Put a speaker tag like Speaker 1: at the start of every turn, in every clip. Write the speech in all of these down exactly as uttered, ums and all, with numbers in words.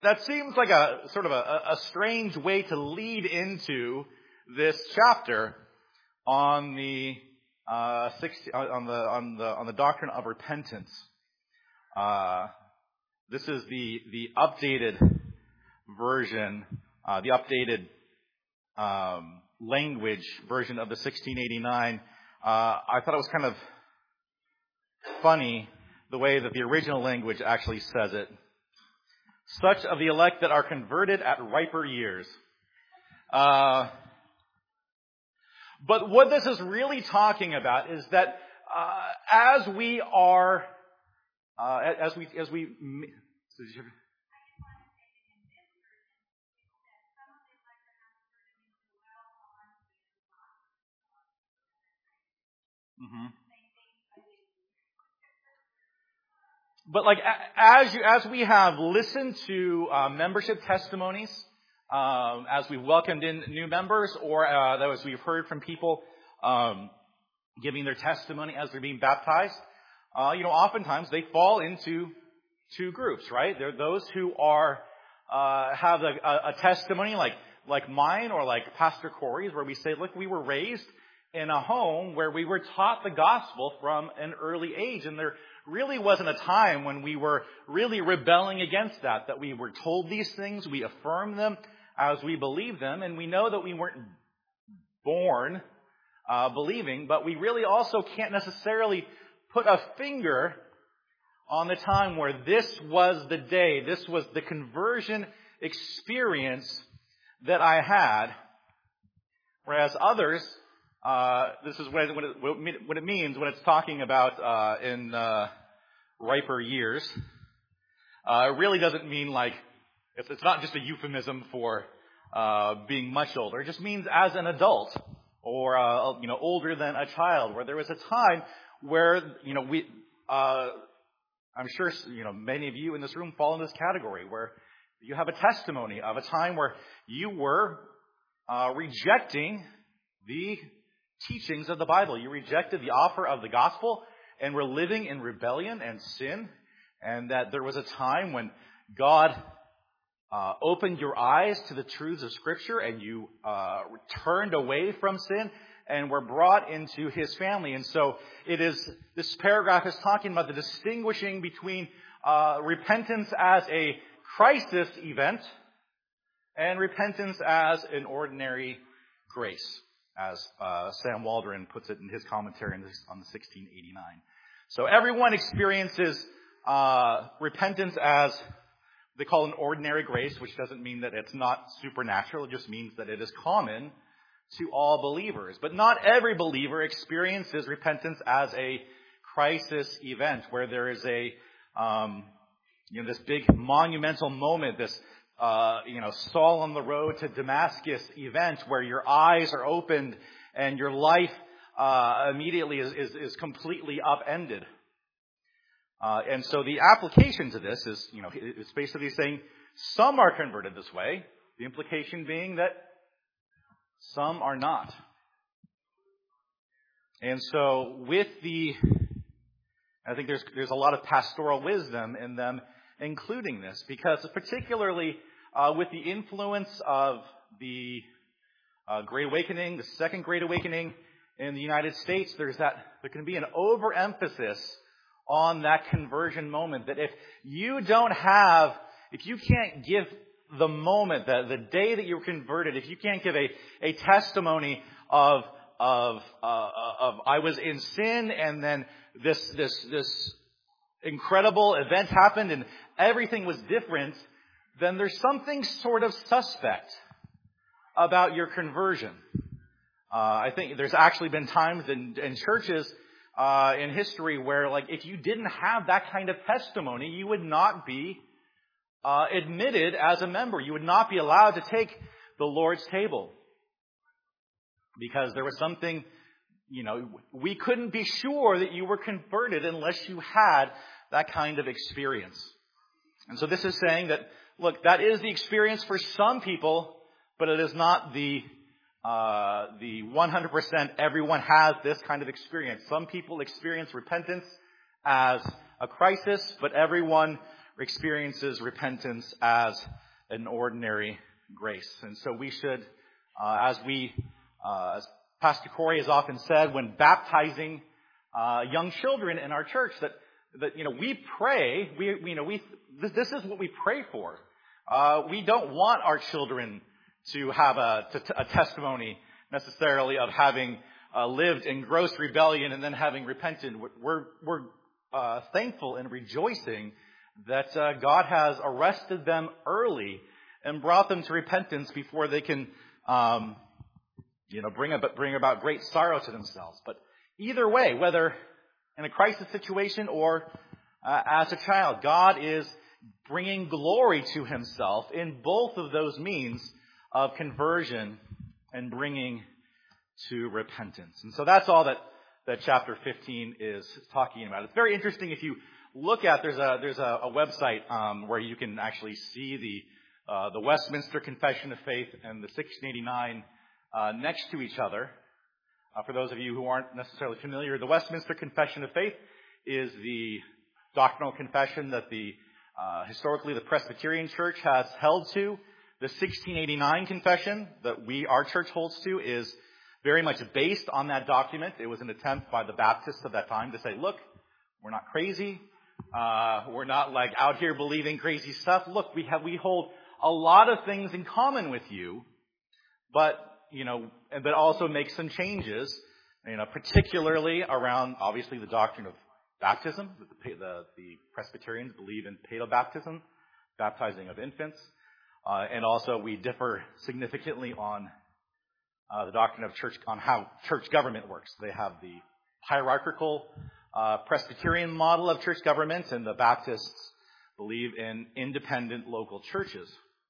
Speaker 1: that seems like a sort of a, a strange way to lead into this chapter on the uh, sixty, on the on the on the doctrine of repentance. Uh, this is the the updated version, uh, the updated um, language version of the sixteen eighty-nine. Uh, I thought it was kind of funny the way that the original language actually says it. Such of the elect that are converted at riper years. Uh, but what this is really talking about is that uh, as we are, uh, as we, as we, mm-hmm. But like as you, as we have listened to uh, membership testimonies, um, as we've welcomed in new members, or uh, as we've heard from people um, giving their testimony as they're being baptized, uh, you know, oftentimes they fall into two groups, right? There are those who are uh, have a, a, a testimony like like mine or like Pastor Corey's, where we say, look, we were raised in a home where we were taught the gospel from an early age, and there really wasn't a time when we were really rebelling against that, that we were told these things, we affirmed them as we believed them, and we know that we weren't born uh, believing, but we really also can't necessarily put a finger on the time where this was the day, this was the conversion experience that I had, whereas others, Uh, this is what it, what, it, what it means when it's talking about uh, in uh, riper years. Uh, it really doesn't mean like, it's, it's not just a euphemism for uh, being much older. It just means as an adult or, uh, you know, older than a child, where there was a time where, you know, we, uh, I'm sure, you know, many of you in this room fall in this category where you have a testimony of a time where you were uh, rejecting the teachings of the Bible. You rejected the offer of the gospel and were living in rebellion and sin, and that there was a time when God uh, opened your eyes to the truths of Scripture and you uh, turned away from sin and were brought into His family. And so it is, this paragraph is talking about the distinguishing between uh, repentance as a crisis event and repentance as an ordinary grace, as uh, Sam Waldron puts it in his commentary on, this, on the sixteen eighty-nine. So everyone experiences uh, repentance as they call an ordinary grace, which doesn't mean that it's not supernatural. It just means that it is common to all believers. But not every believer experiences repentance as a crisis event, where there is a, um, you know, this big monumental moment, this Uh, you know, Saul on the road to Damascus event where your eyes are opened and your life uh, immediately is, is, is completely upended. Uh, and so the application to this is, you know, it's basically saying some are converted this way. The implication being that some are not. And so with the, I think there's there's a lot of pastoral wisdom in them including this, because particularly uh, with the influence of the uh, Great Awakening, the Second Great Awakening in the United States, there's that there can be an overemphasis on that conversion moment. That if you don't have, if you can't give the moment, the, the day that you were converted, if you can't give a, a testimony of of uh, of I was in sin and then this this this incredible event happened and everything was different, then there's something sort of suspect about your conversion. Uh, I think there's actually been times in, in churches uh, in history where, like, if you didn't have that kind of testimony, you would not be uh, admitted as a member. You would not be allowed to take the Lord's table because there was something, you know, we couldn't be sure that you were converted unless you had that kind of experience. And so this is saying that, look, that is the experience for some people, but it is not the uh, the one hundred percent everyone has this kind of experience. Some people experience repentance as a crisis, but everyone experiences repentance as an ordinary grace. And so we should, uh, as we, uh, as Pastor Corey has often said when baptizing uh, young children in our church, that that you know we pray, we you know we this, this is what we pray for. Uh, we don't want our children to have a, a testimony necessarily of having uh, lived in gross rebellion and then having repented. We're we're uh, thankful and rejoicing that uh, God has arrested them early and brought them to repentance before they can, um, you know, bring about, bring about great sorrow to themselves. But either way, whether in a crisis situation or uh, as a child, God is bringing glory to himself in both of those means of conversion and bringing to repentance. And so that's all that, that chapter fifteen is talking about. It's very interesting if you look at, there's a, there's a, a website um, where you can actually see the, uh, the Westminster Confession of Faith and the sixteen eighty-nine uh, next to each other. Uh, for those of you who aren't necessarily familiar, the Westminster Confession of Faith is the doctrinal confession that the uh, historically the Presbyterian Church has held to. The sixteen eighty-nine confession that we, our church holds to, is very much based on that document. It was an attempt by the Baptists of that time to say, look, we're not crazy. Uh, we're not like out here believing crazy stuff. Look, we have, we hold a lot of things in common with you, but, you know, but also make some changes, you know, particularly around, obviously, the doctrine of baptism. The, the, the Presbyterians believe in paedobaptism, baptizing of infants. Uh, and also we differ significantly on uh, the doctrine of church, on how church government works. They have the hierarchical uh, Presbyterian model of church government, and the Baptists believe in independent local churches.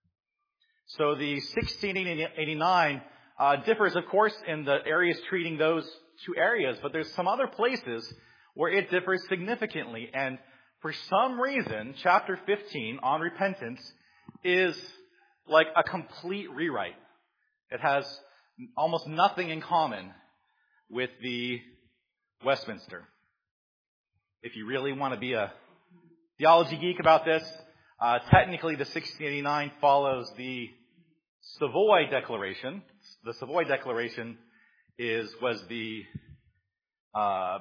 Speaker 1: So the sixteen eighty-nine uh, differs, of course, in the areas treating those two areas, but there's some other places where it differs significantly. And for some reason, chapter fifteen on repentance is like a complete rewrite. It has almost nothing in common with the Westminster. If you really want to be a theology geek about this, uh, technically the sixteen eighty-nine follows the Savoy Declaration. The Savoy Declaration is was the uh,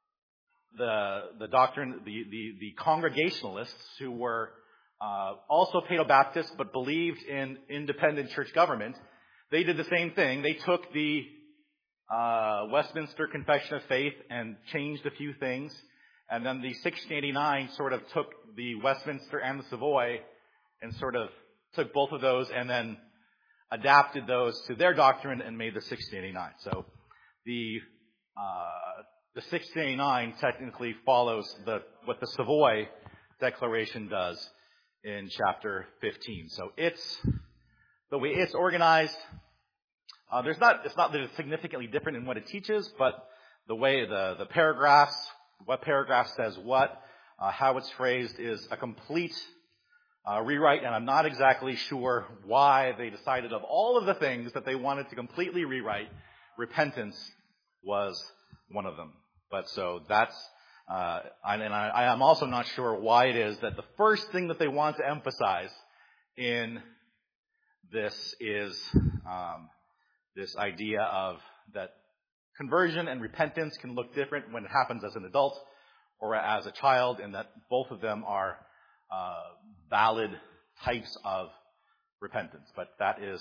Speaker 1: the the doctrine the the, the Congregationalists who were uh, also paedobaptists but believed in independent church government. They did the same thing. They took the uh, Westminster Confession of Faith and changed a few things, and then the sixteen eighty-nine sort of took the Westminster and the Savoy and sort of took both of those and then adapted those to their doctrine and made the sixteen eighty-nine. So the uh, the sixteen eighty-nine technically follows the what the Savoy Declaration does in chapter fifteen. So it's the way it's organized. Uh, there's not it's not that it's significantly different in what it teaches, but the way the the paragraphs, what paragraph says what, uh, how it's phrased is a complete Uh, rewrite, and I'm not exactly sure why they decided of all of the things that they wanted to completely rewrite, repentance was one of them. But so that's, uh, and I, I am also not sure why it is that the first thing that they want to emphasize in this is um, this idea of that conversion and repentance can look different when it happens as an adult or as a child, and that both of them are Uh, valid types of repentance, but that is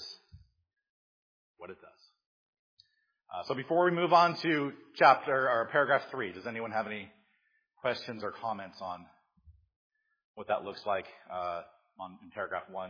Speaker 1: what it does. Uh, so before we move on to chapter or paragraph three, does anyone have any questions or comments on what that looks like uh, on in paragraph one?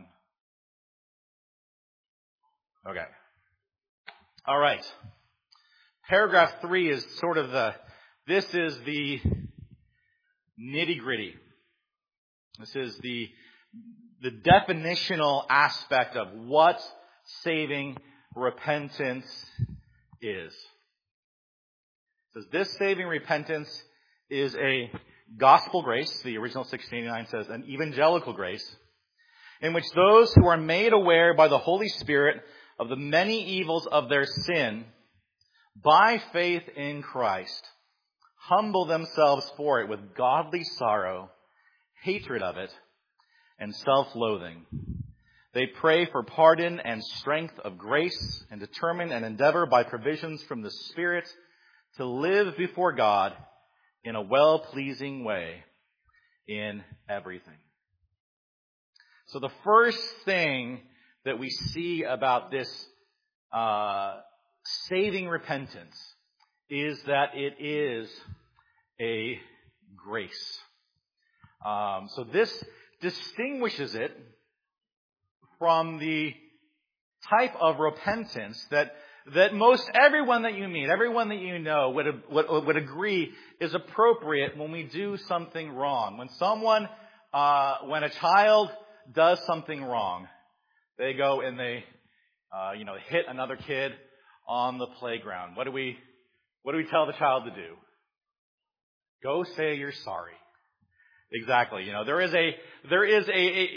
Speaker 1: Okay. All right. Paragraph three is sort of the, this is the nitty-gritty. This is the the definitional aspect of what saving repentance is. It says this saving repentance is a gospel grace, the original sixteen eighty-nine says, an evangelical grace, in which those who are made aware by the Holy Spirit of the many evils of their sin, by faith in Christ, humble themselves for it with godly sorrow, hatred of it, and self-loathing. They pray for pardon and strength of grace, and determine and endeavor by provisions from the Spirit to live before God in a well-pleasing way in everything. So the first thing that we see about this uh, saving repentance is that it is a grace. Um, so this distinguishes it from the type of repentance that that most everyone that you meet, everyone that you know would would, would agree is appropriate when we do something wrong. When someone, uh, when a child does something wrong, they go and they, uh, you know, hit another kid on the playground. What do we, what do we tell the child to do? Go say you're sorry. Exactly. You know, there is a, there is a, a,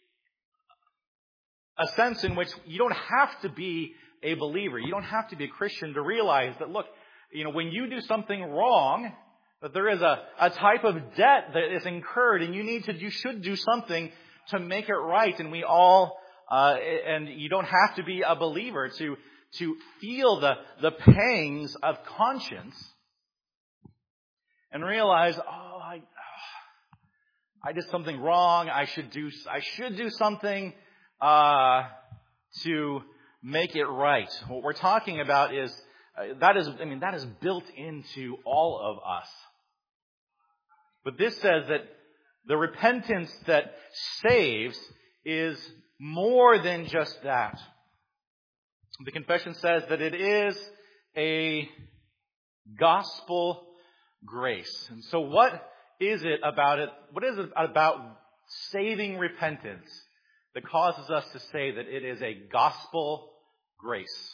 Speaker 1: a sense in which you don't have to be a believer. You don't have to be a Christian to realize that, look, you know, when you do something wrong, that there is a, a type of debt that is incurred, and you need to, you should do something to make it right. And we all, uh, and you don't have to be a believer to, to feel the, the pangs of conscience and realize, oh, I, I did something wrong. I should do, I should do something, uh, to make it right. What we're talking about is, uh, that is, I mean, that is built into all of us. But this says that the repentance that saves is more than just that. The confession says that it is a gospel grace. And so what is it about it? What is it about saving repentance that causes us to say that it is a gospel grace?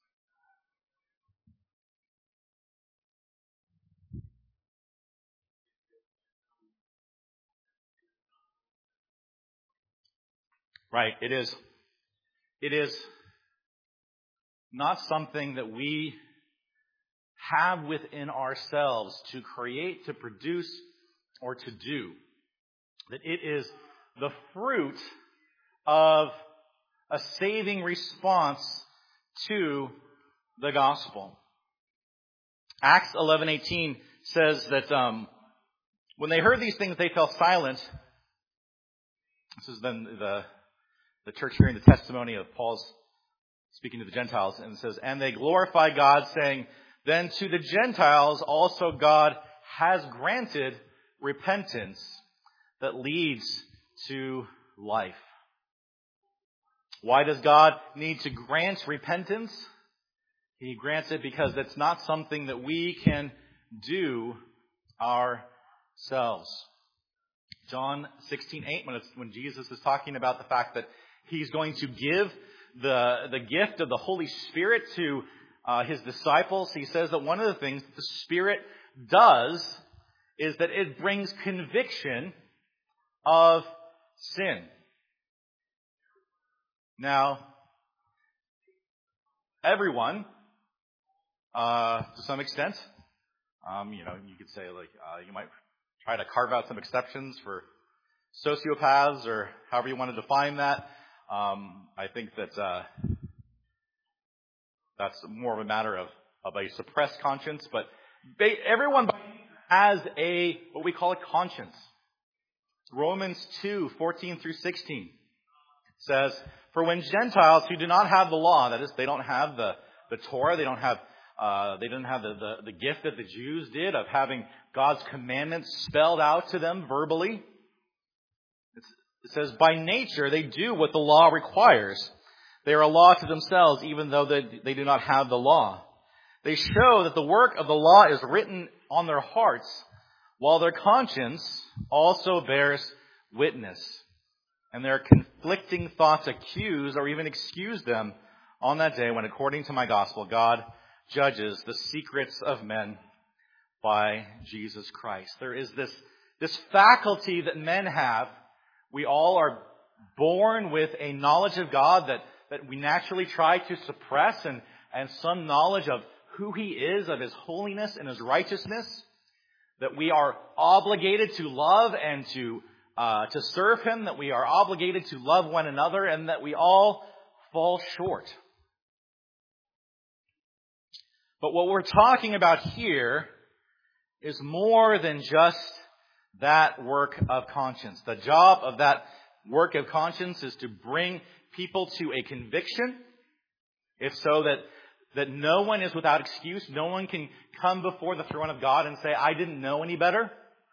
Speaker 1: Right. It is, it is not something that we have within ourselves to create, to produce, or to do. That it is the fruit of a saving response to the gospel. Acts eleven eighteen says that um, when they heard these things, they fell silent. This is then the the church hearing the testimony of Paul's speaking to the Gentiles, and it says, and they glorified God, saying, then to the Gentiles also God has granted repentance that leads to life. Why does God need to grant repentance? He grants it because it's not something that we can do ourselves. John sixteen eight, when it's, when Jesus is talking about the fact that He's going to give the, the gift of the Holy Spirit to uh, His disciples, He says that one of the things that the Spirit does is that it brings conviction of sin. Now, everyone, uh, to some extent, um, you know, you could say like, uh, you might try to carve out some exceptions for sociopaths or however you want to define that. Um, I think that, uh, that's more of a matter of, of a suppressed conscience, but they, everyone has a, what we call a conscience. Romans two fourteen through sixteen says, for when Gentiles who do not have the law, that is, they don't have the, the Torah, they don't have, uh, they didn't have the, the, the gift that the Jews did of having God's commandments spelled out to them verbally. It's, it says, by nature, they do what the law requires. They are a law to themselves, even though they, they do not have the law. They show that the work of the law is written on their hearts, while their conscience also bears witness. And their conflicting thoughts accuse or even excuse them on that day when, according to my gospel, God judges the secrets of men by Jesus Christ. There is this, this faculty that men have. We all are born with a knowledge of God that, that we naturally try to suppress, and, and some knowledge of who He is, of His holiness and His righteousness, that we are obligated to love and to uh, to serve Him, that we are obligated to love one another, and that we all fall short. But what we're talking about here is more than just that work of conscience. The job of that work of conscience is to bring people to a conviction, if so that, that no one is without excuse. No one can come before the throne of God and say, I didn't know any better.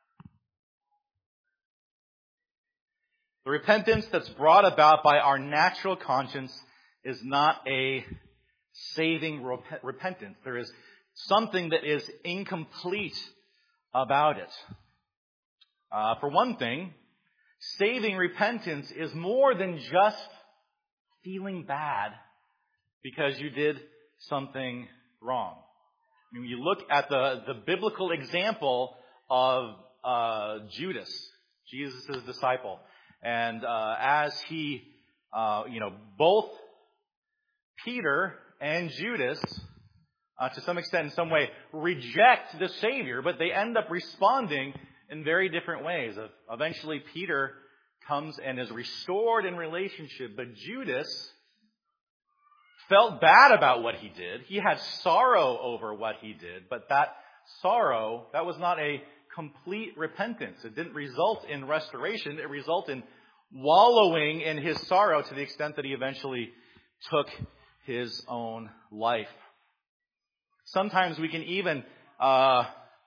Speaker 1: The repentance that's brought about by our natural conscience is not a saving rep- repentance. There is something that is incomplete about it. Uh, for one thing, saving repentance is more than just feeling bad because you did something wrong. I mean, you look at the, the biblical example of uh, Judas, Jesus' disciple. And uh, as he, uh, you know, both Peter and Judas, uh, to some extent, in some way, reject the Savior, but they end up responding in very different ways. Eventually, Peter comes and is restored in relationship, but Judas felt bad about what he did. He had sorrow over what he did, but that sorrow, that was not a complete repentance. It didn't result in restoration. It resulted in wallowing in his sorrow to the extent that he eventually took his own life. Sometimes we can even, uh,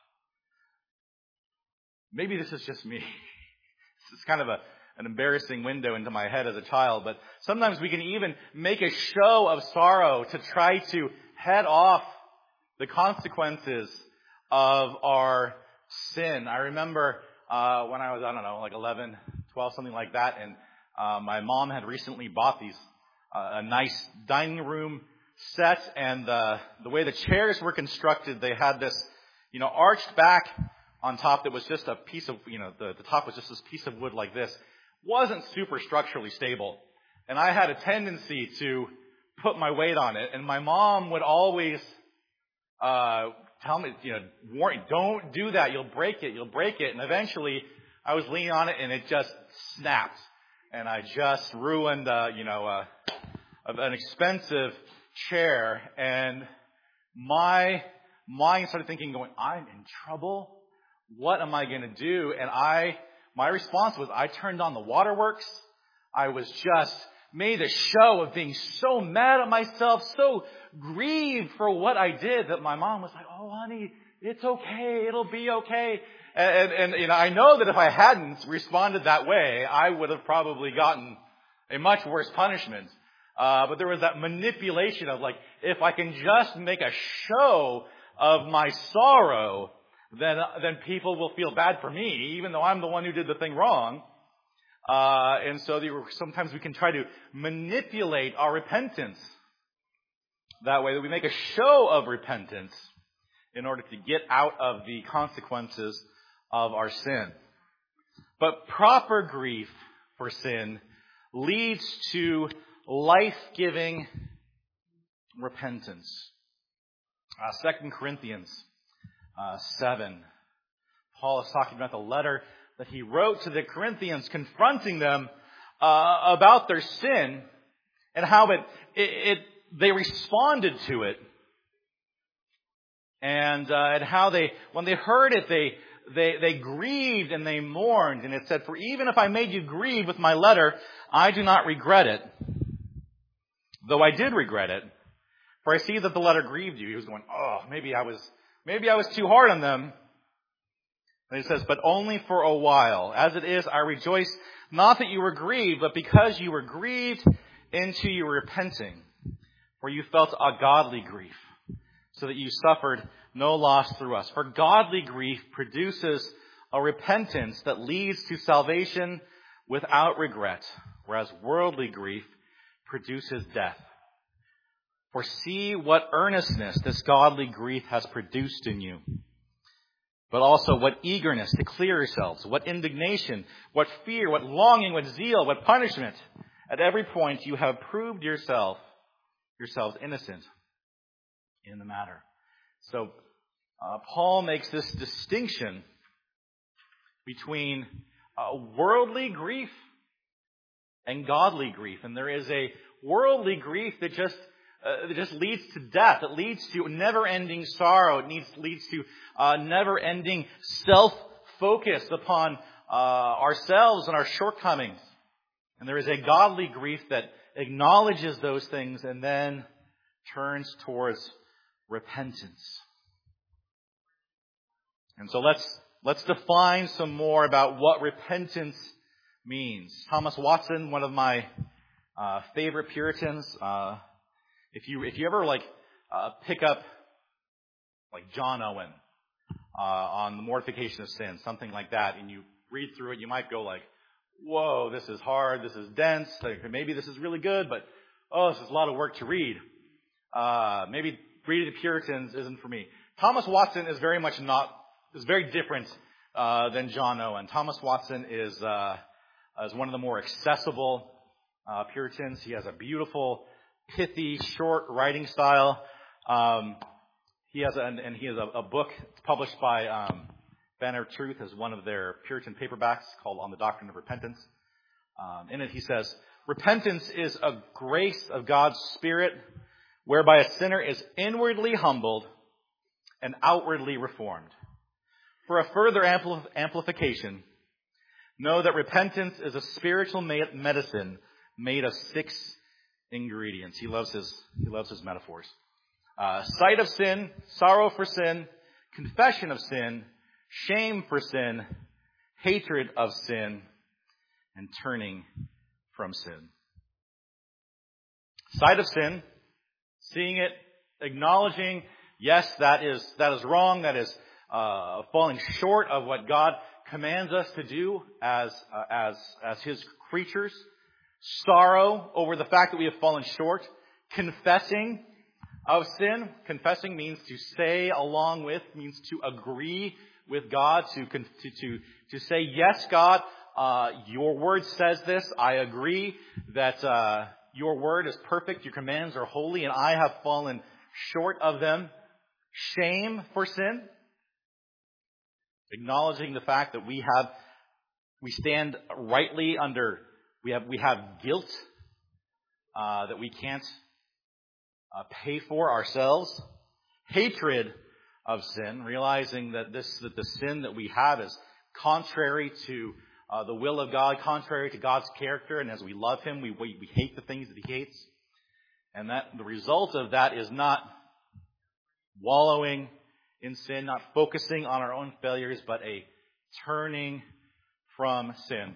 Speaker 1: maybe this is just me. This is kind of a, an embarrassing window into my head as a child, but sometimes we can even make a show of sorrow to try to head off the consequences of our sin. I remember uh, when I was, I don't know, like eleven, twelve, something like that, and uh, my mom had recently bought these, uh, a nice dining room set, and uh, the way the chairs were constructed, they had this, you know, arched back on top that was just a piece of, you know, the, the top was just this piece of wood like this. Wasn't super structurally stable. And I had a tendency to put my weight on it. And my mom would always uh tell me, you know, warn, don't do that. You'll break it. You'll break it. And eventually I was leaning on it and it just snapped. And I just ruined, uh, you know, uh, an expensive chair. And my mind started thinking, going, I'm in trouble. What am I going to do? And I, my response was, I turned on the waterworks. I was just made a show of being so mad at myself, so grieved for what I did, that my mom was like, oh, honey, it's okay. It'll be okay. And, and, and you know, I know that if I hadn't responded that way, I would have probably gotten a much worse punishment. Uh, but there was that manipulation of like, if I can just make a show of my sorrow, then then people will feel bad for me, even though I'm the one who did the thing wrong. Uh, and so there, sometimes we can try to manipulate our repentance that way, that we make a show of repentance in order to get out of the consequences of our sin. But proper grief for sin leads to life-giving repentance. Uh, Second Corinthians Uh, seven. Paul is talking about the letter that he wrote to the Corinthians, confronting them uh, about their sin and how it, it, it they responded to it, and uh, and how they, when they heard it, they they they grieved and they mourned. And it said, "For even if I made you grieve with my letter, I do not regret it, though I did regret it. For I see that the letter grieved you." He was going, "Oh, maybe I was." Maybe I was too hard on them. And he says, "But only for a while. As it is, I rejoice, not that you were grieved, but because you were grieved into your repenting. For you felt a godly grief, so that you suffered no loss through us. For godly grief produces a repentance that leads to salvation without regret, whereas worldly grief produces death. For see what earnestness this godly grief has produced in you, but also what eagerness to clear yourselves, what indignation, what fear, what longing, what zeal, what punishment. At every point you have proved yourself, yourselves innocent in the matter." So uh, Paul makes this distinction between uh, worldly grief and godly grief. And there is a worldly grief that just uh, that just leads to death. It leads to never-ending sorrow. It needs, leads to uh, never-ending self-focus upon uh, ourselves and our shortcomings. And there is a godly grief that acknowledges those things and then turns towards repentance. And so let's let's define some more about what repentance means. Thomas Watson, one of my uh, favorite Puritans, uh, if you if you ever like uh, pick up like John Owen uh, on the mortification of sin, something like that, and you read through it, you might go like, "Whoa, this is hard. This is dense. Like, maybe this is really good, but oh, this is a lot of work to read. Uh, maybe reading the Puritans isn't for me." Thomas Watson is very much not. is very different uh, than John Owen. Thomas Watson is uh, is one of the more accessible uh, Puritans. He has a beautiful, pithy, short writing style. Um, he has a, and, and he has a, a book published by um, Banner of Truth as one of their Puritan paperbacks called On the Doctrine of Repentance. Um, in it, he says, "Repentance is a grace of God's Spirit, whereby a sinner is inwardly humbled and outwardly reformed. For a further ampli- amplification, know that repentance is a spiritual ma- medicine made of six ingredients." He loves his he loves his metaphors. Uh, sight of sin, sorrow for sin, confession of sin, shame for sin, hatred of sin, and turning from sin. Sight of sin, seeing it, acknowledging, yes, that is that is wrong, that is Uh, falling short of what God commands us to do as uh, as as His creatures. Sorrow over the fact that we have fallen short. Confessing of sin. Confessing means to say along with, means to agree with God, to to to, to say, yes, God, uh, your word says this. I agree that uh, your word is perfect, your commands are holy, and I have fallen short of them. Shame for sin. Acknowledging the fact that we have, we stand rightly under, we have we have guilt uh, that we can't uh, pay for ourselves. Hatred of sin, realizing that this that the sin that we have is contrary to uh, the will of God, contrary to God's character, and as we love Him, we, we we hate the things that He hates, and that the result of that is not wallowing in sin, not focusing on our own failures, but a turning from sin.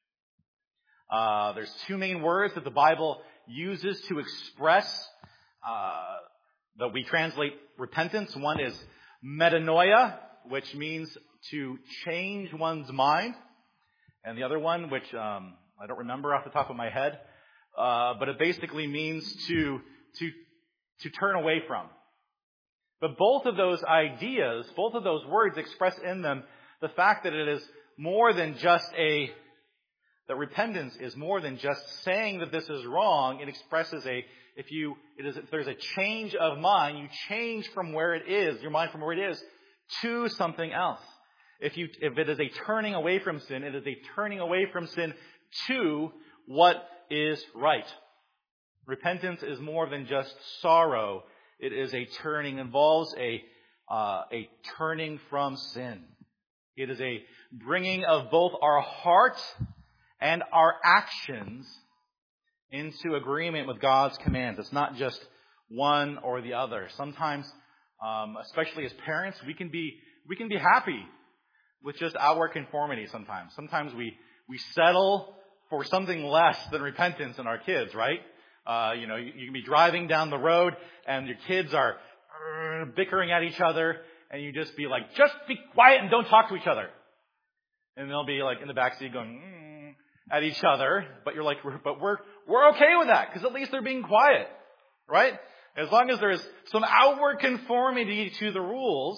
Speaker 1: Uh, there's two main words that the Bible uses to express uh, that we translate repentance. One is metanoia, which means to change one's mind, and the other one, which um, I don't remember off the top of my head, uh, but it basically means to to to turn away from. But both of those ideas, both of those words express in them the fact that it is more than just a, that repentance is more than just saying that this is wrong. It expresses a, if you, it is, if there's a change of mind, you change from where it is, your mind from where it is, to something else. If you, if it is a turning away from sin, it is a turning away from sin to what is right. Repentance is more than just sorrow. It is a turning, involves a uh, a turning from sin. It is a bringing of both our heart and our actions into agreement with God's commands. It's not just one or the other. Sometimes, um, especially as parents, we can be we can be happy with just outward conformity. Sometimes, sometimes we we settle for something less than repentance in our kids, right? Uh, you know, you, you can be driving down the road and your kids are uh, bickering at each other, and you just be like, just be quiet and don't talk to each other. And they'll be like in the backseat going mm, at each other, but you're like, but we're we're okay with that because at least they're being quiet, right? As long as there's some outward conformity to the rules.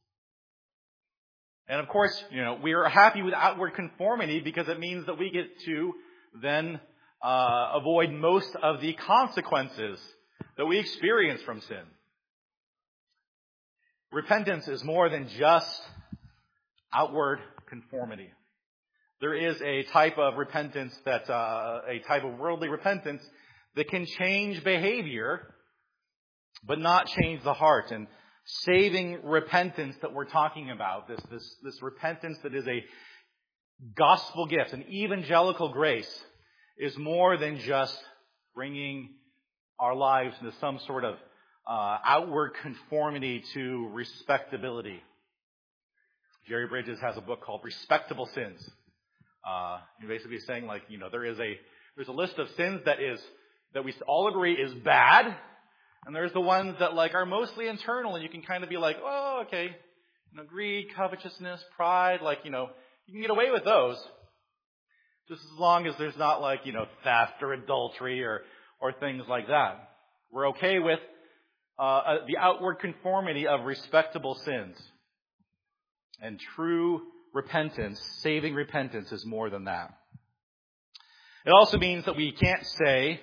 Speaker 1: And of course, you know, we are happy with outward conformity because it means that we get to then Uh, avoid most of the consequences that we experience from sin. Repentance is more than just outward conformity. There is a type of repentance that, uh, a type of worldly repentance that can change behavior, but not change the heart. And saving repentance that we're talking about, this, this, this repentance that is a gospel gift, an evangelical grace, is more than just bringing our lives into some sort of uh, outward conformity to respectability. Jerry Bridges has a book called Respectable Sins. Uh, he's basically saying, like, you know, there is a there's a list of sins that is that we all agree is bad, and there's the ones that like are mostly internal, and you can kind of be like, oh, okay, you know, greed, covetousness, pride, like, you know, you can get away with those, just as long as there's not like, you know, theft or adultery or or things like that. We're okay with uh, the outward conformity of respectable sins. And true repentance, saving repentance, is more than that. It also means that we can't say,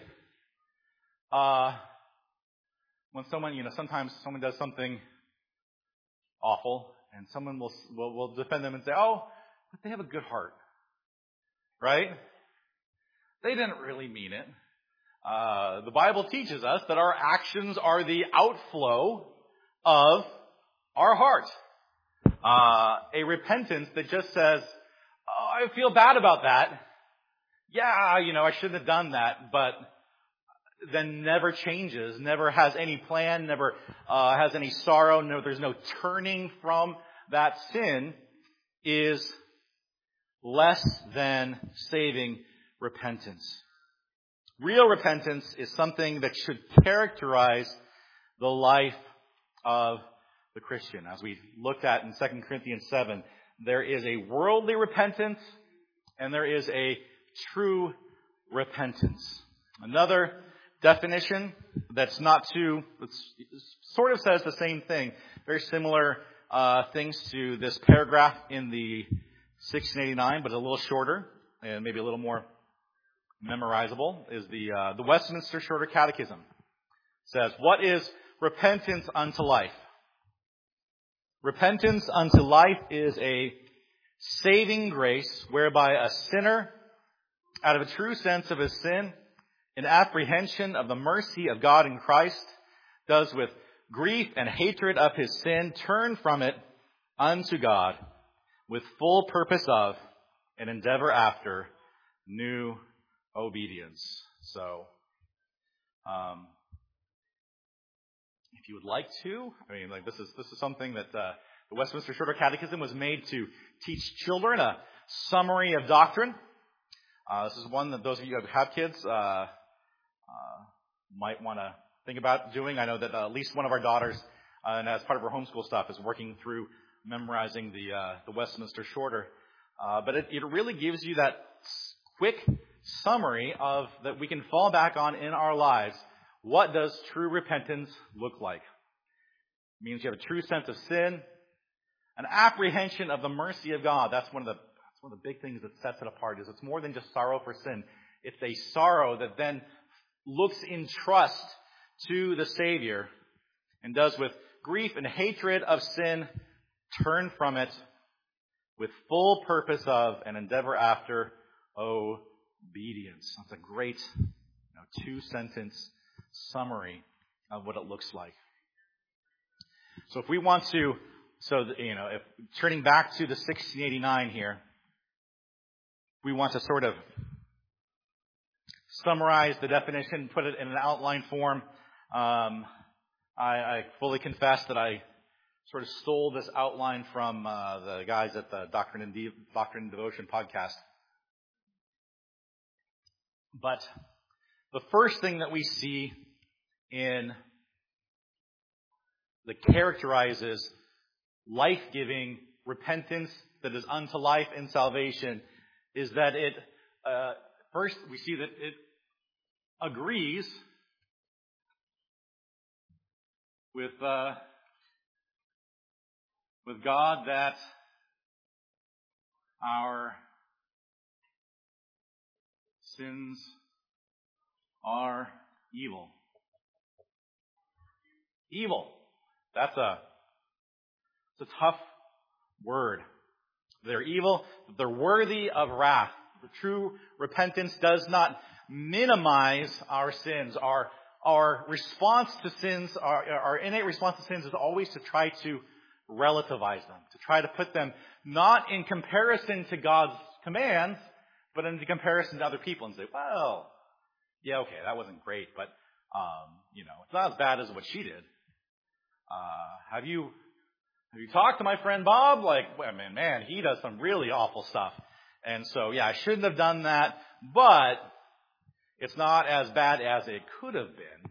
Speaker 1: uh, when someone, you know, sometimes someone does something awful, and someone will, will, will defend them and say, oh, but they have a good heart. Right? They didn't really mean it. Uh, the Bible teaches us that our actions are the outflow of our heart. Uh, a repentance that just says, oh, I feel bad about that. Yeah, you know, I shouldn't have done that, but then never changes, never has any plan, never uh, has any sorrow, no, there's no turning from that sin, is less than saving repentance. Real repentance is something that should characterize the life of the Christian. As we looked at in Second Corinthians seven, there is a worldly repentance and there is a true repentance. Another definition that's not too, it's, it sort of says the same thing, very similar uh, things to this paragraph in the sixteen eighty-nine, but a little shorter and maybe a little more memorizable, is the uh, the Westminster Shorter Catechism. It says, what is repentance unto life? Repentance unto life is a saving grace whereby a sinner, out of a true sense of his sin, in apprehension of the mercy of God in Christ, does with grief and hatred of his sin turn from it unto God, with full purpose of and endeavor after new obedience. So, um, if you would like to, I mean, like this is this is something that uh, the Westminster Shorter Catechism was made to teach children a summary of doctrine. Uh, this is one that those of you who have kids uh, uh, might want to think about doing. I know that uh, at least one of our daughters, uh, and as part of her homeschool stuff, is working through memorizing the uh, the Westminster Shorter. Uh, but it, it really gives you that quick summary of that we can fall back on in our lives. What does true repentance look like? It means you have a true sense of sin, an apprehension of the mercy of God. That's one of the that's one of the big things that sets it apart. Is it's more than just sorrow for sin. It's a sorrow that then looks in trust to the Savior and does with grief and hatred of sin turn from it with full purpose of and endeavor after obedience. That's a great, you know, two-sentence summary of what it looks like. So if we want to, so you know, if turning back to the sixteen eighty-nine here, we want to sort of summarize the definition, put it in an outline form. Um, I, I fully confess that I sort of stole this outline from uh, the guys at the Doctrine and, De- Doctrine and Devotion podcast. But the first thing that we see in that characterizes life-giving repentance that is unto life and salvation is that it, uh, first we see that it agrees with uh, with God that our sins are evil. Evil. That's a, it's a tough word. they're evil, that they're worthy of wrath. The true repentance does not minimize our sins. Our, our response to sins, our, our innate response to sins is always to try to relativize them, to try to put them not in comparison to God's commands, but in comparison to other people and say, well, yeah, okay, that wasn't great, but, um, you know, it's not as bad as what she did. Uh, have you, have you talked to my friend Bob? Like, well, man, man, he does some really awful stuff. And so, yeah, I shouldn't have done that, but it's not as bad as it could have been.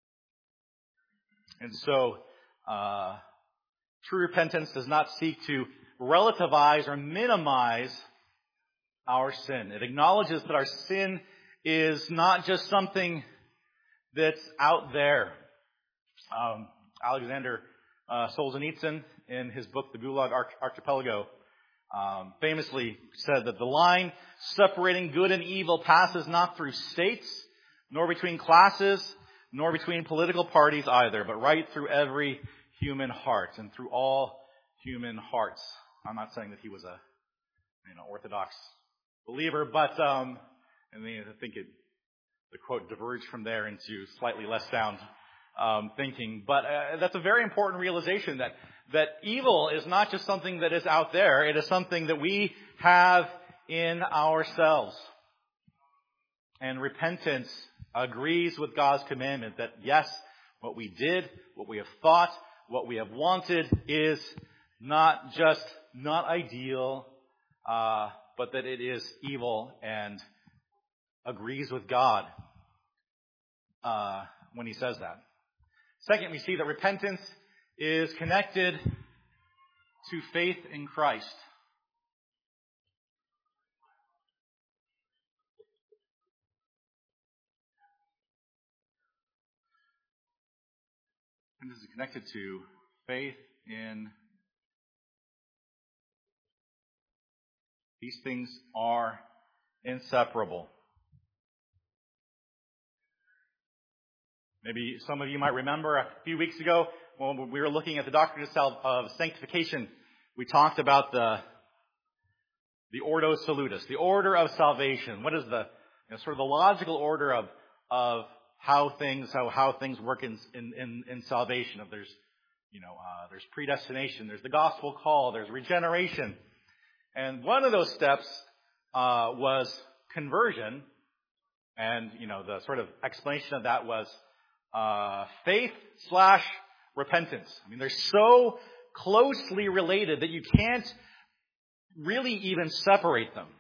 Speaker 1: And so, uh, true repentance does not seek to relativize or minimize our sin. It acknowledges that our sin is not just something that's out there. Um, Alexander uh, Solzhenitsyn, in his book, The Gulag Arch- Archipelago, um, famously said that the line separating good and evil passes not through states, nor between classes, nor between political parties either, but right through every human heart and through all human hearts. I'm not saying that he was a, you know, orthodox believer, but um, I mean, I think it, the quote diverged from there into slightly less sound um, thinking. But uh, that's a very important realization that that evil is not just something that is out there; it is something that we have in ourselves. And repentance agrees with God's commandment that yes, what we did, what we have thought, what we have wanted is not just not ideal, uh, but that it is evil and agrees with God uh, when he says that. Second, we see that repentance is connected to faith in Christ. And this is connected to faith in these things are inseparable. Maybe some of you might remember a few weeks ago when we were looking at the doctrine of sanctification, we talked about the the Ordo Salutis, the order of salvation. What is the you know, sort of the logical order of of how things how how things work in in in, in salvation? Of there's you know uh, there's predestination, there's the gospel call, there's regeneration, and one of those steps uh, was conversion, and you know the sort of explanation of that was uh, faith slash repentance. I mean, they're so closely related that you can't really even separate them.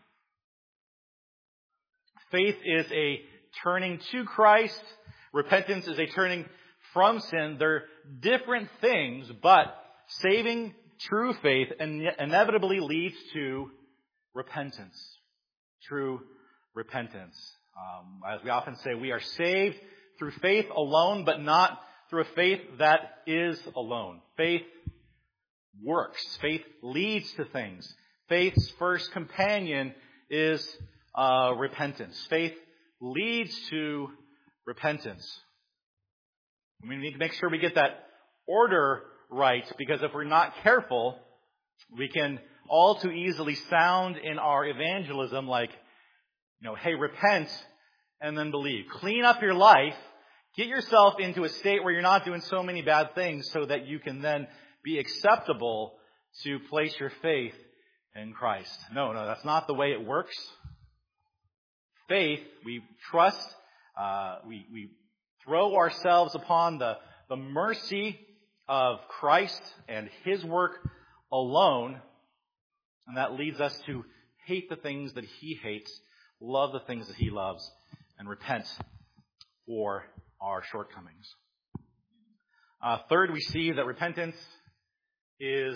Speaker 1: Faith is a turning to Christ. Repentance is a turning from sin. They're different things, but saving true faith inevitably leads to repentance. True repentance. Um, as we often say, we are saved through faith alone, but not through a faith that is alone. Faith works. Faith leads to things. Faith's first companion is uh, repentance. Faith leads to repentance. We need to make sure we get that order right, because if we're not careful, we can all too easily sound in our evangelism like, you know, hey, repent and then believe. Clean up your life. Get yourself into a state where you're not doing so many bad things so that you can then be acceptable to place your faith in Christ. No, no, that's not the way it works. Faith, we trust, uh, we, we throw ourselves upon the, the mercy of Christ and His work alone, and that leads us to hate the things that He hates, love the things that He loves, and repent for our shortcomings. Uh, third, we see that repentance is,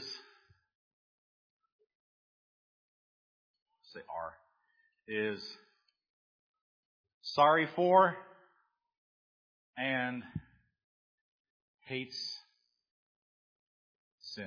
Speaker 1: say R, is sorry for and hates sin.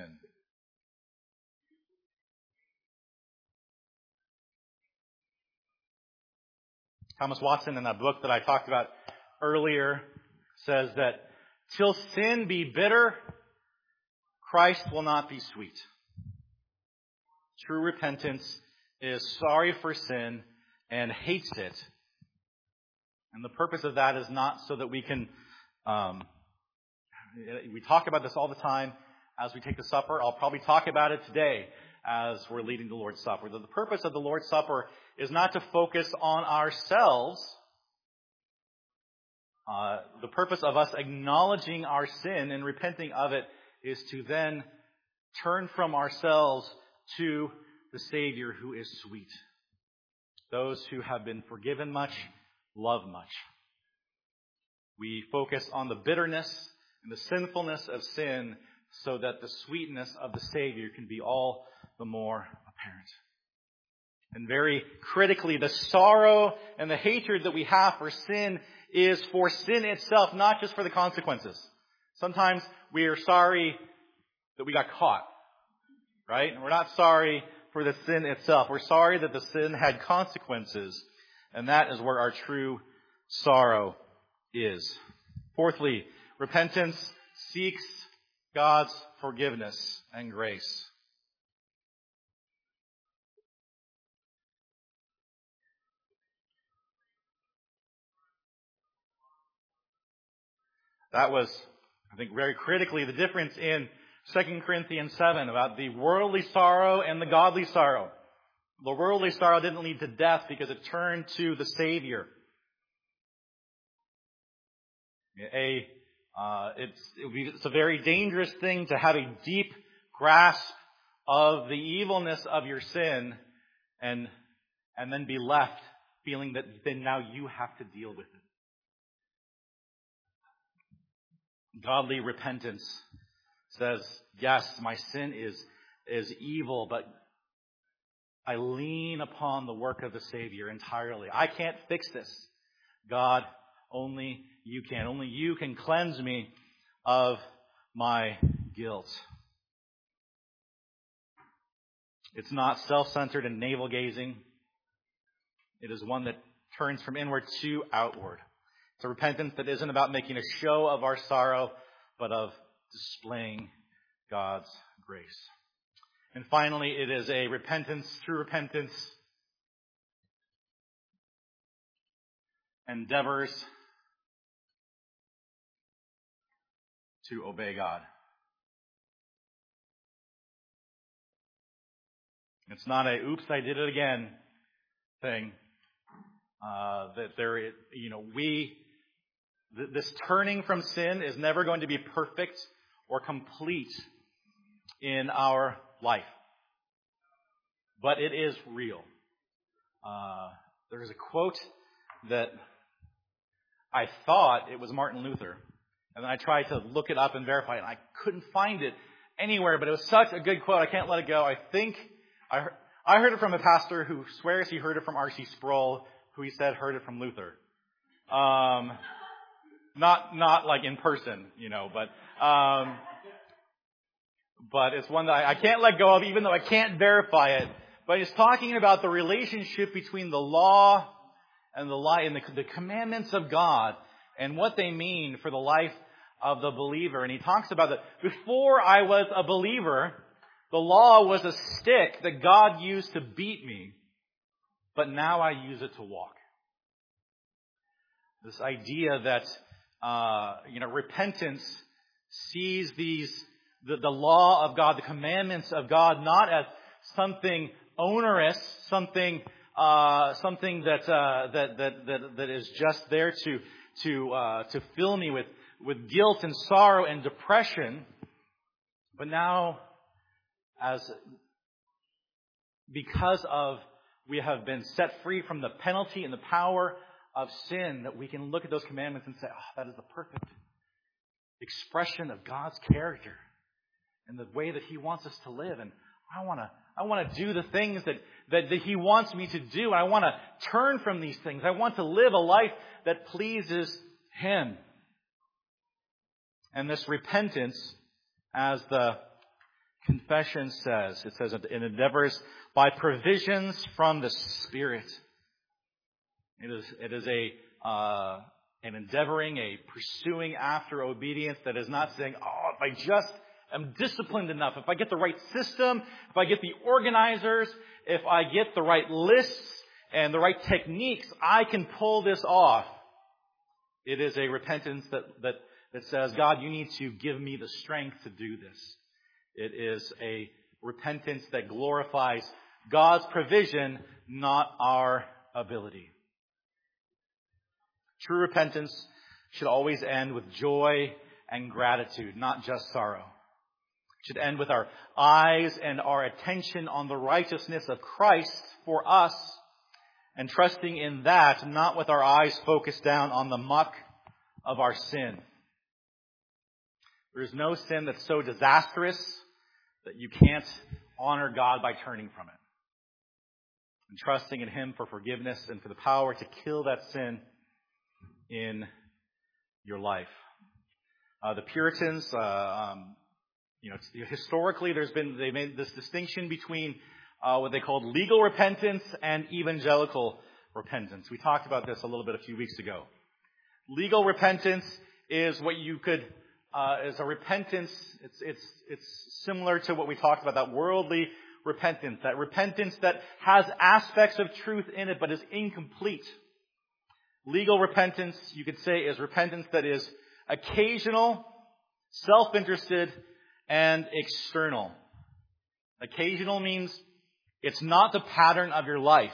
Speaker 1: Thomas Watson, in that book that I talked about earlier, says that till sin be bitter, Christ will not be sweet. True repentance is sorry for sin and hates it. And the purpose of that is not so that we can, um, we talk about this all the time as we take the supper. I'll probably talk about it today as we're leading the Lord's Supper. The purpose of the Lord's Supper is not to focus on ourselves. Uh, the purpose of us acknowledging our sin and repenting of it is to then turn from ourselves to the Savior who is sweet. Those who have been forgiven much, love much. We focus on the bitterness and the sinfulness of sin so that the sweetness of the Savior can be all the more apparent. And very critically, the sorrow and the hatred that we have for sin is for sin itself, not just for the consequences. Sometimes we are sorry that we got caught, right? And we're not sorry for the sin itself. We're sorry that the sin had consequences. And that is where our true sorrow is. Fourthly, repentance seeks God's forgiveness and grace. That was, I think, very critically the difference in Second Corinthians seven about the worldly sorrow and the godly sorrow. The worldly sorrow didn't lead to death because it turned to the Savior. A, uh, it's, it would be, it's a very dangerous thing to have a deep grasp of the evilness of your sin and, and then be left feeling that then now you have to deal with it. Godly repentance says, yes, my sin is, is evil, but I lean upon the work of the Savior entirely. I can't fix this. God, only you can. Only you can cleanse me of my guilt. It's not self-centered and navel-gazing. It is one that turns from inward to outward. It's a repentance that isn't about making a show of our sorrow, but of displaying God's grace. And finally, it is a repentance, true repentance, endeavors to obey God. It's not a oops, I did it again thing. Uh, that there, you know, we, th- this turning from sin is never going to be perfect or complete in our life. But it is real. Uh, there's a quote that I thought it was Martin Luther. And then I tried to look it up and verify it. And I couldn't find it anywhere, but it was such a good quote. I can't let it go. I think I heard, I heard it from a pastor who swears he heard it from R C Sproul, who he said heard it from Luther. Um, not, not like in person, you know, but, um, but it's one that I, I can't let go of, even though I can't verify it. But it's talking about the relationship between the law and the lie and the, the commandments of God and what they mean for the life of the believer. And he talks about that before I was a believer, the law was a stick that God used to beat me, but now I use it to walk. This idea that, uh, you know, repentance sees these, the, the law of God, the commandments of God, not as something onerous, something, uh, something that, uh, that, that, that, that is just there to, to, uh, to fill me with, with guilt and sorrow and depression, but now as, because of, we have been set free from the penalty and the power of sin, that we can look at those commandments and say, oh, that is the perfect expression of God's character and the way that He wants us to live. And I want to, I want to do the things that, that, that He wants me to do. I want to turn from these things. I want to live a life that pleases Him. And this repentance, as the confession says, it says it endeavors by provisions from the Spirit. It is, it is a, uh, an endeavoring, a pursuing after obedience that is not saying, oh, if I just am disciplined enough, if I get the right system, if I get the organizers, if I get the right lists and the right techniques, I can pull this off. It is a repentance that, that, that says, God, you need to give me the strength to do this. It is a repentance that glorifies God's provision, not our ability. True repentance should always end with joy and gratitude, not just sorrow. It should end with our eyes and our attention on the righteousness of Christ for us, and trusting in that, not with our eyes focused down on the muck of our sin. There is no sin that's so disastrous that you can't honor God by turning from it. And trusting in Him for forgiveness and for the power to kill that sin in your life. Uh, the Puritans, uh, um, you know, historically, there's been they made this distinction between uh, what they called legal repentance and evangelical repentance. We talked about this a little bit a few weeks ago. Legal repentance is what you could uh, is a repentance. It's it's it's similar to what we talked about, that worldly repentance, that repentance that has aspects of truth in it but is incomplete. Legal repentance, you could say, is repentance that is occasional, self-interested, and external. Occasional means it's not the pattern of your life.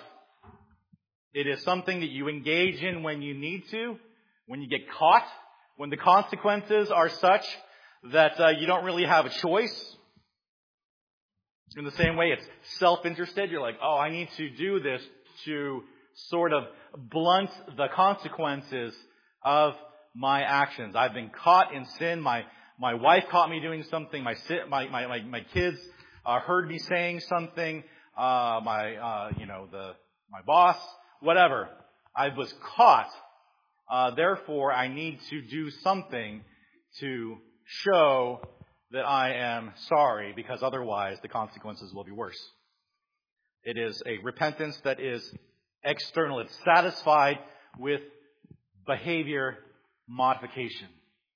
Speaker 1: It is something that you engage in when you need to, when you get caught, when the consequences are such that uh, you don't really have a choice. In the same way, it's self-interested. You're like, oh, I need to do this to sort of blunt the consequences of my actions. I've been caught in sin. My my wife caught me doing something. My my my my, my kids uh, heard me saying something. Uh, my uh, you know the my boss, whatever. I was caught. Uh, therefore, I need to do something to show that I am sorry, because otherwise the consequences will be worse. It is a repentance that is external. It's satisfied with behavior modification.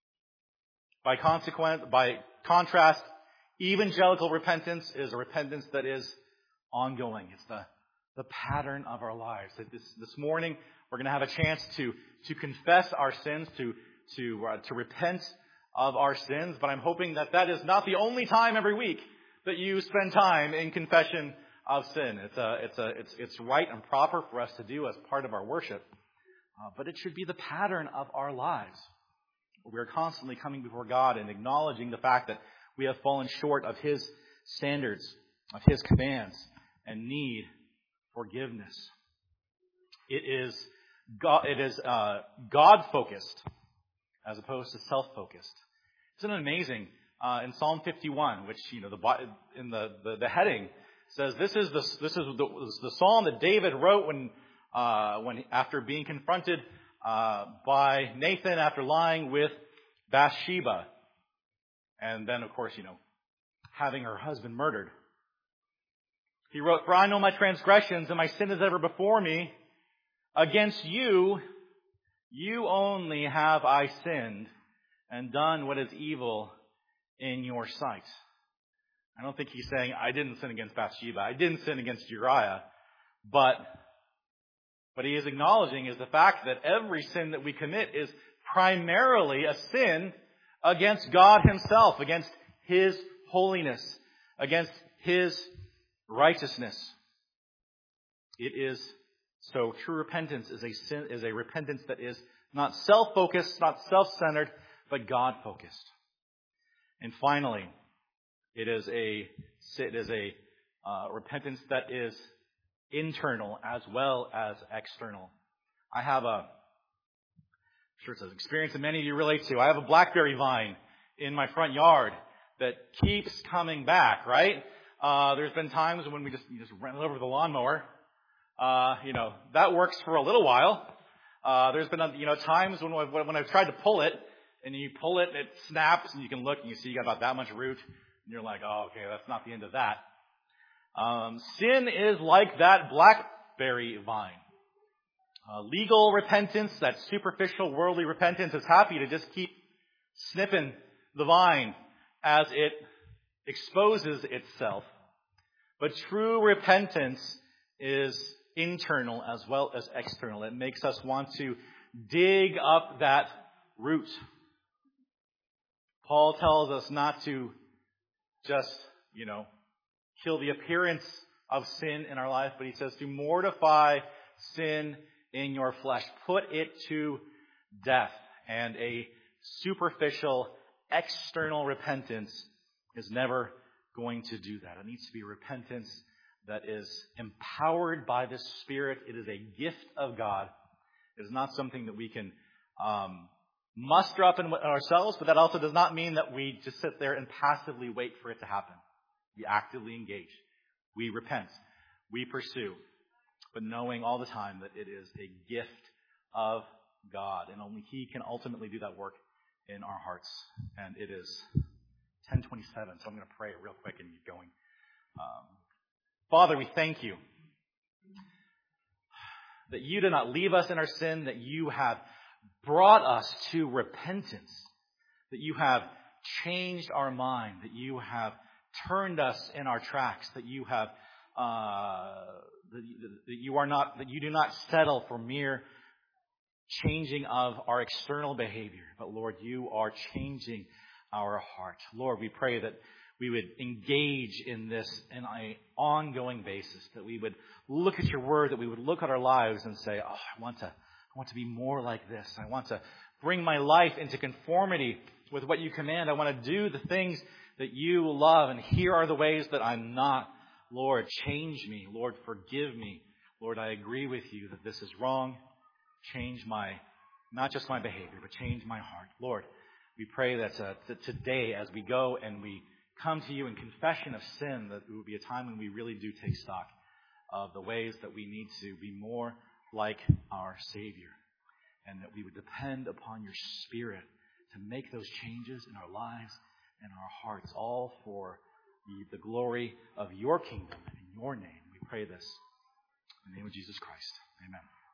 Speaker 1: By consequent, by contrast, evangelical repentance is a repentance that is ongoing. It's the, the pattern of our lives. This, this morning, we're going to have a chance to, to confess our sins, to, to, uh, to repent of our sins, but I'm hoping that that is not the only time every week that you spend time in confession of sin. It's a, it's a, it's, it's right and proper for us to do as part of our worship, uh, but it should be the pattern of our lives. We are constantly coming before God and acknowledging the fact that we have fallen short of His standards, of His commands, and need forgiveness. It is God, it is uh, God-focused as opposed to self-focused. Isn't it amazing? Uh, in Psalm fifty-one, which, you know, the in the, the, the heading says this is the this is the, the psalm that David wrote when uh, when after being confronted uh, by Nathan after lying with Bathsheba, and then of course, you know, having her husband murdered. He wrote, "For I know my transgressions and my sin is ever before me. Against you, you only have I sinned and done what is evil in your sight." I don't think he's saying, I didn't sin against Bathsheba. I didn't sin against Uriah. But what he is acknowledging is the fact that every sin that we commit is primarily a sin against God Himself, against His holiness, against His righteousness. It is so true repentance is a sin, is a repentance that is not self-focused, not self-centered, but God-focused. And finally, it is a it is a uh, repentance that is internal as well as external. I have a, I'm sure it's an experience that many of you relate to. I have a blackberry vine in my front yard that keeps coming back. Right? Uh, there's been times when we just you just run it over the lawnmower. Uh, you know that works for a little while. Uh, there's been you know times when I've, when I've tried to pull it. And you pull it, and it snaps, and you can look, and you see you got about that much root. And you're like, oh, okay, that's not the end of that. Um, sin is like that blackberry vine. Uh, legal repentance, that superficial, worldly repentance, is happy to just keep snipping the vine as it exposes itself. But true repentance is internal as well as external. It makes us want to dig up that root. Paul tells us not to just, you know, kill the appearance of sin in our life, but he says to mortify sin in your flesh. Put it to death. And a superficial, external repentance is never going to do that. It needs to be repentance that is empowered by the Spirit. It is a gift of God. It is not something that we can um, muster up in ourselves, but that also does not mean that we just sit there and passively wait for it to happen. We actively engage. We repent. We pursue. But knowing all the time that it is a gift of God, and only He can ultimately do that work in our hearts. And it is ten twenty-seven, so I'm going to pray real quick and get going. Um, Father, we thank you that you did not leave us in our sin, that you have brought us to repentance, that you have changed our mind, that you have turned us in our tracks, that you have uh, that, that you are not that you do not settle for mere changing of our external behavior, but Lord, you are changing our heart. Lord, we pray that we would engage in this in an ongoing basis, that we would look at your word, that we would look at our lives and say, oh, I want to, I want to be more like this. I want to bring my life into conformity with what you command. I want to do the things that you love, and here are the ways that I'm not. Lord, change me. Lord, forgive me. Lord, I agree with you that this is wrong. Change my, not just my behavior, but change my heart. Lord, we pray that, uh, that today as we go and we come to you in confession of sin, that it will be a time when we really do take stock of the ways that we need to be more like our Savior, and that we would depend upon your Spirit to make those changes in our lives and our hearts, all for the, the glory of your kingdom and in your name. We pray this in the name of Jesus Christ. Amen.